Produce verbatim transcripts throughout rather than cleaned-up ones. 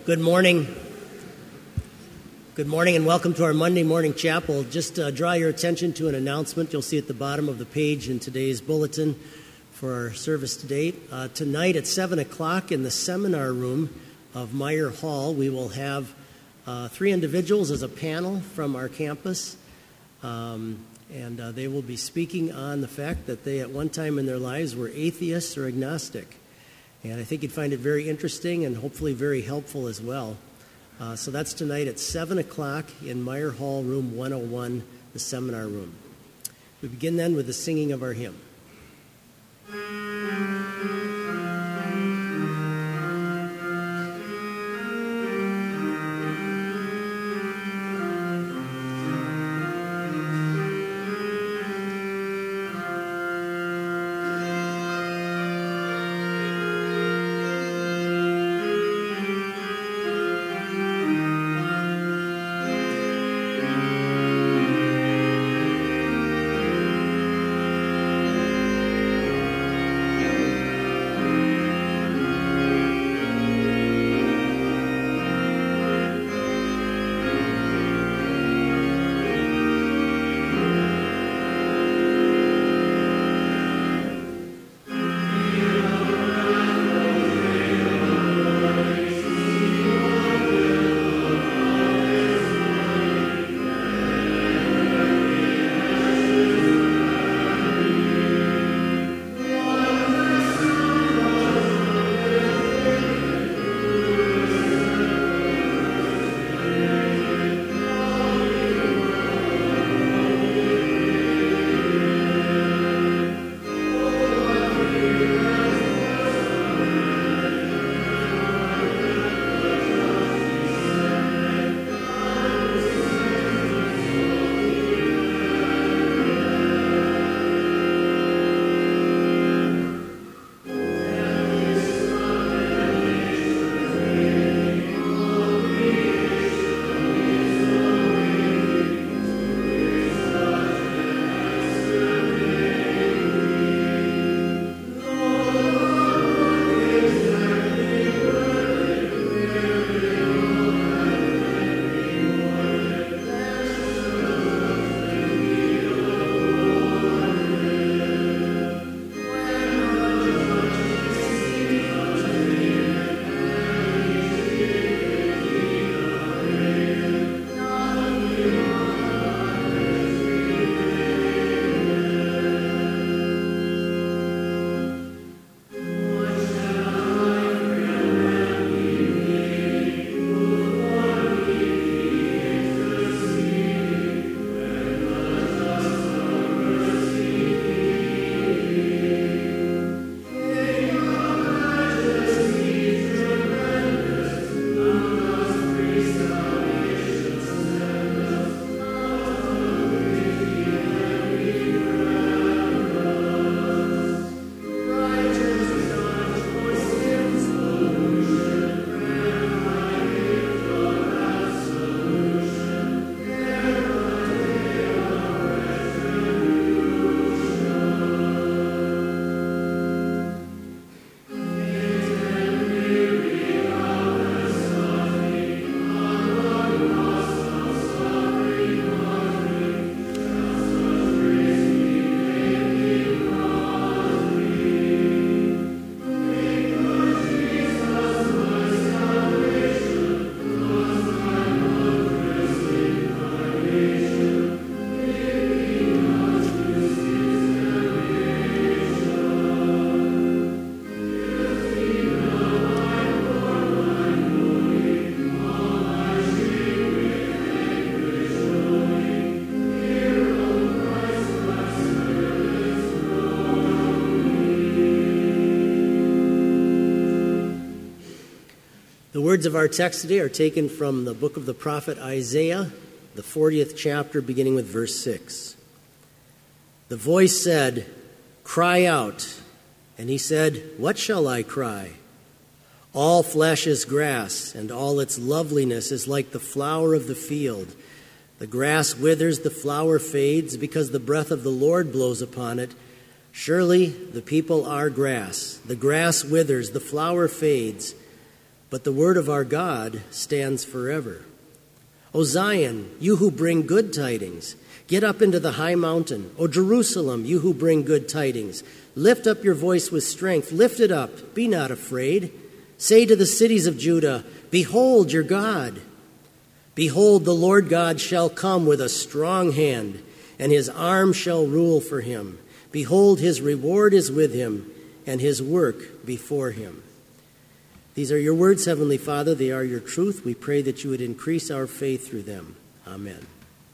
Good morning. Good morning and welcome to our Monday morning chapel. Just uh, draw your attention to an announcement you'll see at the bottom of the page in today's bulletin for our service to date. Uh, tonight at seven o'clock in the seminar room of Meyer Hall, we will have uh, three individuals as a panel from our campus. Um, and uh, they will be speaking on the fact that they at one time in their lives were atheists or agnostic. And I think you'd find it very interesting and hopefully very helpful as well. Uh, so that's tonight at seven o'clock in Meyer Hall, room one oh one, the seminar room. We begin then with the singing of our hymn. The words of our text today are taken from the book of the prophet Isaiah, the fortieth chapter, beginning with verse six. The voice said, "Cry out." And he said, "What shall I cry?" All flesh is grass, and all its loveliness is like the flower of the field. The grass withers, the flower fades, because the breath of the Lord blows upon it. Surely the people are grass. The grass withers, the flower fades, but the word of our God stands forever. O Zion, you who bring good tidings, get up into the high mountain. O Jerusalem, you who bring good tidings, lift up your voice with strength. Lift it up, be not afraid. Say to the cities of Judah, behold your God. Behold, the Lord God shall come with a strong hand, and his arm shall rule for him. Behold, his reward is with him, and his work before him. These are your words, Heavenly Father. They are your truth. We pray that you would increase our faith through them. Amen.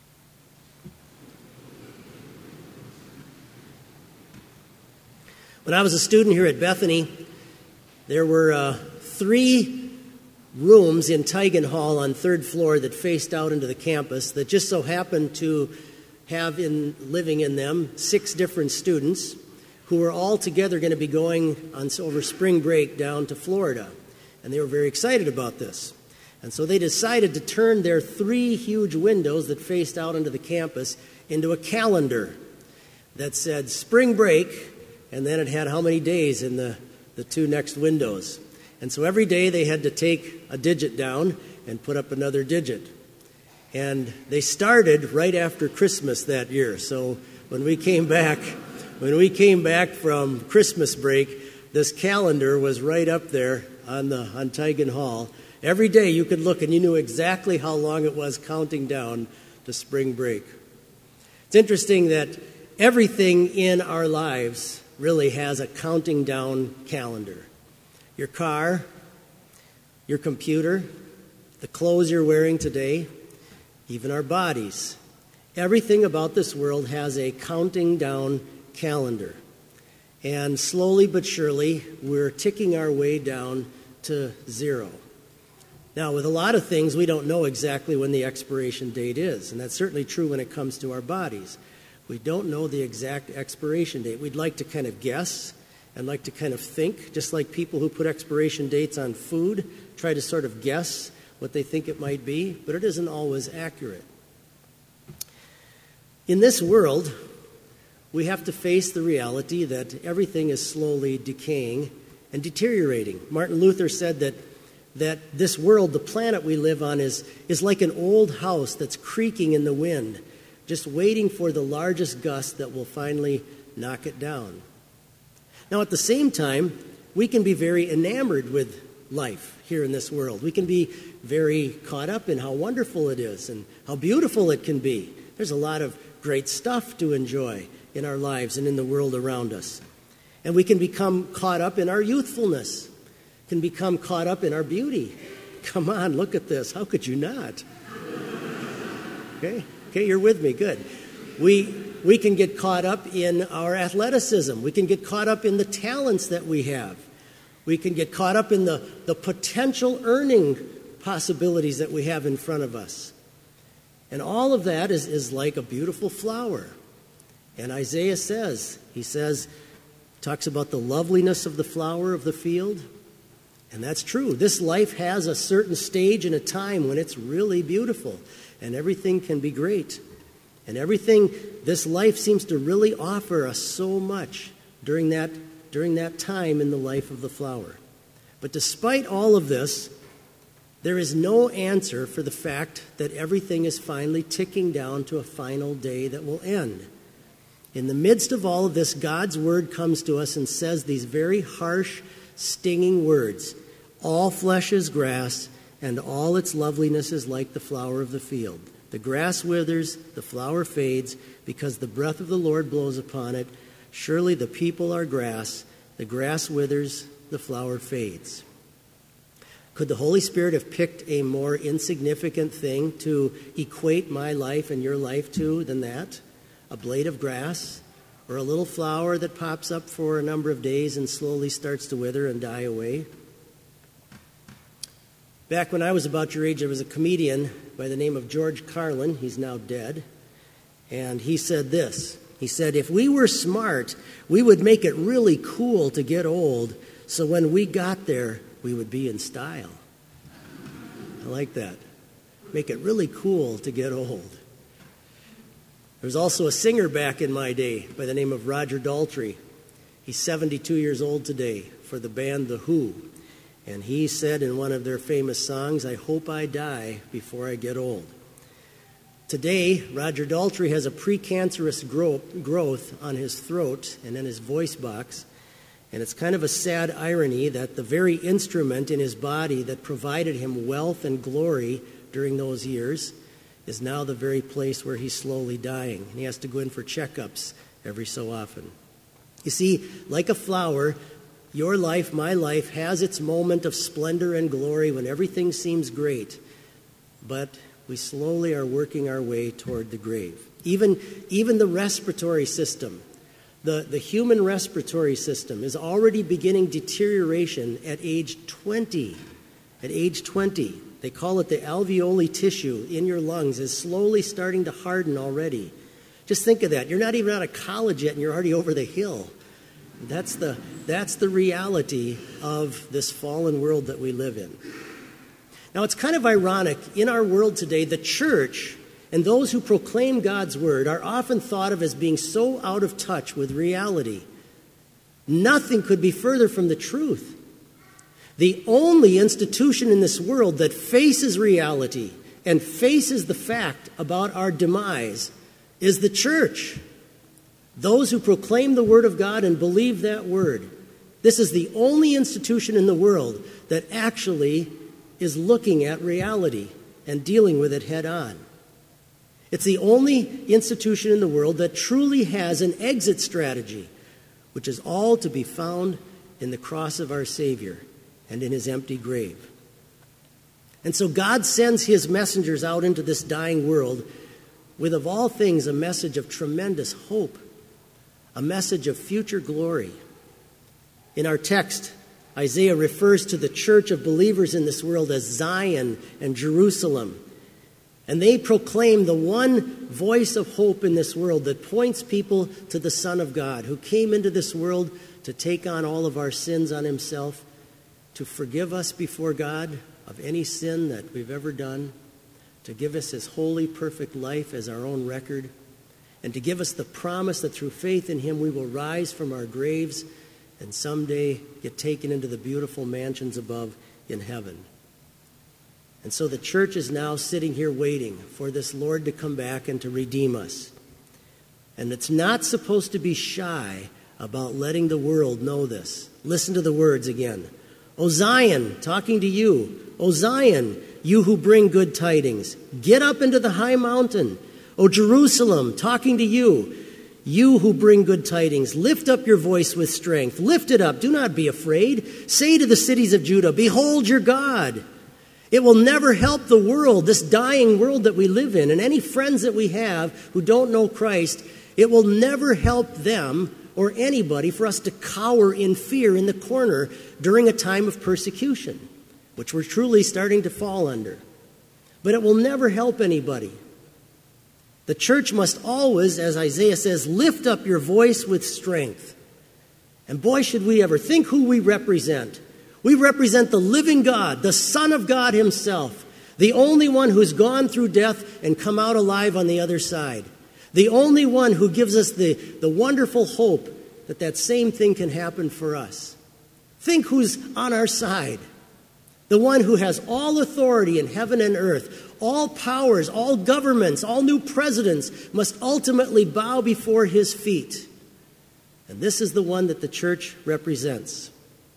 When I was a student here at Bethany, there were uh, three rooms in Tigan Hall on third floor that faced out into the campus that just so happened to have in living in them six different students who were all together going to be going on over spring break down to Florida. And they were very excited about this. And so they decided to turn their three huge windows that faced out into the campus into a calendar that said spring break, and then it had how many days in the, the two next windows. And so every day they had to take a digit down and put up another digit. And they started right after Christmas that year. So when we came back, when we came back from Christmas break, this calendar was right up there on the on Tigan Hall. Every day you could look and you knew exactly how long it was counting down to spring break. It's interesting that everything in our lives really has a counting down calendar. Your car, your computer, the clothes you're wearing today, even our bodies. Everything about this world has a counting down calendar. And slowly but surely, we're ticking our way down to zero. Now, with a lot of things, we don't know exactly when the expiration date is, and that's certainly true when it comes to our bodies. We don't know the exact expiration date. We'd like to kind of guess and like to kind of think, just like people who put expiration dates on food try to sort of guess what they think it might be, but it isn't always accurate. In this world, we have to face the reality that everything is slowly decaying and deteriorating. Martin Luther said that that this world, the planet we live on, is, is like an old house that's creaking in the wind, just waiting for the largest gust that will finally knock it down. Now, at the same time, we can be very enamored with life here in this world. We can be very caught up in how wonderful it is and how beautiful it can be. There's a lot of great stuff to enjoy in our lives and in the world around us. And we can become caught up in our youthfulness, can become caught up in our beauty. Come on, look at this. How could you not? Okay, okay, you're with me. Good. We we can get caught up in our athleticism. We can get caught up in the talents that we have. We can get caught up in the, the potential earning possibilities that we have in front of us. And all of that is, is like a beautiful flower. And Isaiah says, he says, talks about the loveliness of the flower of the field. And that's true. This life has a certain stage and a time when it's really beautiful. And everything can be great. And everything, this life seems to really offer us so much during that, during that time in the life of the flower. But despite all of this, there is no answer for the fact that everything is finally ticking down to a final day that will end. In the midst of all of this, God's word comes to us and says these very harsh, stinging words. All flesh is grass, and all its loveliness is like the flower of the field. The grass withers, the flower fades, because the breath of the Lord blows upon it. Surely the people are grass. The grass withers, the flower fades. Could the Holy Spirit have picked a more insignificant thing to equate my life and your life to than that? A blade of grass, or a little flower that pops up for a number of days and slowly starts to wither and die away? Back when I was about your age, there was a comedian by the name of George Carlin. He's now dead. And he said this. He said, if we were smart, we would make it really cool to get old, so when we got there, we would be in style. I like that. Make it really cool to get old. There was also a singer back in my day by the name of Roger Daltrey. He's seventy-two years old today for the band The Who. And he said in one of their famous songs, "I hope I die before I get old." Today, Roger Daltrey has a precancerous gro- growth on his throat and in his voice box. And it's kind of a sad irony that the very instrument in his body that provided him wealth and glory during those years is now the very place where he's slowly dying. And he has to go in for checkups every so often. You see, like a flower, your life, my life, has its moment of splendor and glory when everything seems great. But we slowly are working our way toward the grave. Even, even the respiratory system, the, the human respiratory system is already beginning deterioration at age twenty. At age twenty. They call it the alveoli tissue in your lungs is slowly starting to harden already. Just think of that. You're not even out of college yet and you're already over the hill. That's the, that's the reality of this fallen world that we live in. Now, it's kind of ironic. In our world today, the church and those who proclaim God's word are often thought of as being so out of touch with reality. Nothing could be further from the truth. The only institution in this world that faces reality and faces the fact about our demise is the church. Those who proclaim the word of God and believe that word. This is the only institution in the world that actually is looking at reality and dealing with it head on. It's the only institution in the world that truly has an exit strategy, which is all to be found in the cross of our Savior and in his empty grave. And so God sends his messengers out into this dying world with, of all things, a message of tremendous hope, a message of future glory. In our text, Isaiah refers to the church of believers in this world as Zion and Jerusalem. And they proclaim the one voice of hope in this world that points people to the Son of God, who came into this world to take on all of our sins on himself, to forgive us before God of any sin that we've ever done, to give us his holy, perfect life as our own record, and to give us the promise that through faith in him we will rise from our graves and someday get taken into the beautiful mansions above in heaven. And so the church is now sitting here waiting for this Lord to come back and to redeem us. And it's not supposed to be shy about letting the world know this. Listen to the words again. O Zion, talking to you. O Zion, you who bring good tidings, get up into the high mountain. O Jerusalem, talking to you. You who bring good tidings, lift up your voice with strength. Lift it up. Do not be afraid. Say to the cities of Judah, behold your God. It will never help the world, this dying world that we live in, and any friends that we have who don't know Christ, it will never help them or anybody for us to cower in fear in the corner during a time of persecution, which we're truly starting to fall under. But it will never help anybody. The church must always, as Isaiah says, lift up your voice with strength. And boy, should we ever think who we represent. We represent the living God, the Son of God himself, the only one who's gone through death and come out alive on the other side, the only one who gives us the, the wonderful hope that that same thing can happen for us. Think who's on our side. The one who has all authority in heaven and earth, all powers, all governments, all new presidents must ultimately bow before his feet. And this is the one that the church represents.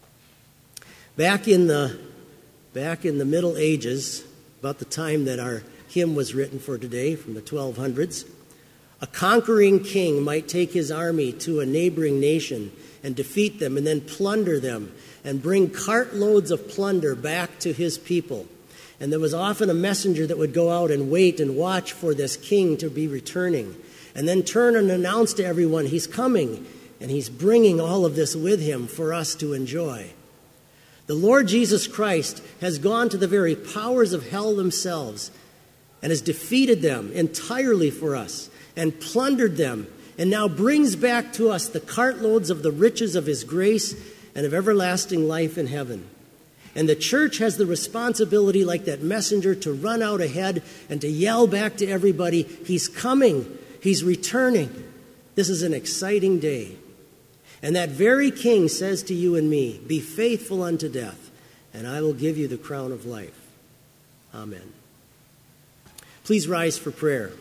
Back in the back in the Middle Ages, about the time that our hymn was written for today, from the twelve hundreds, a conquering king might take his army to a neighboring nation and defeat them and then plunder them and bring cartloads of plunder back to his people. And there was often a messenger that would go out and wait and watch for this king to be returning, and then turn and announce to everyone, he's coming, and he's bringing all of this with him for us to enjoy. The Lord Jesus Christ has gone to the very powers of hell themselves and has defeated them entirely for us and plundered them, and now brings back to us the cartloads of the riches of his grace and of everlasting life in heaven. And the church has the responsibility, like that messenger, to run out ahead and to yell back to everybody, he's coming, he's returning. This is an exciting day. And that very king says to you and me, be faithful unto death, and I will give you the crown of life. Amen. Please rise for prayer.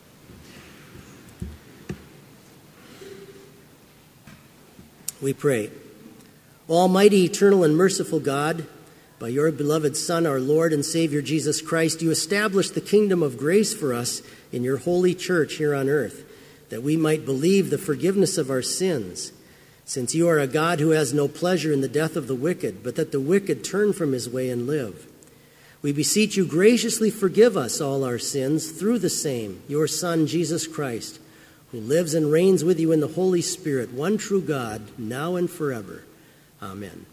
We pray. Almighty, eternal, and merciful God, by your beloved Son, our Lord and Savior Jesus Christ, you established the kingdom of grace for us in your holy church here on earth, that we might believe the forgiveness of our sins. Since you are a God who has no pleasure in the death of the wicked, but that the wicked turn from his way and live, we beseech you graciously forgive us all our sins through the same, your Son, Jesus Christ, who lives and reigns with you in the Holy Spirit, one true God, now and forever. Amen.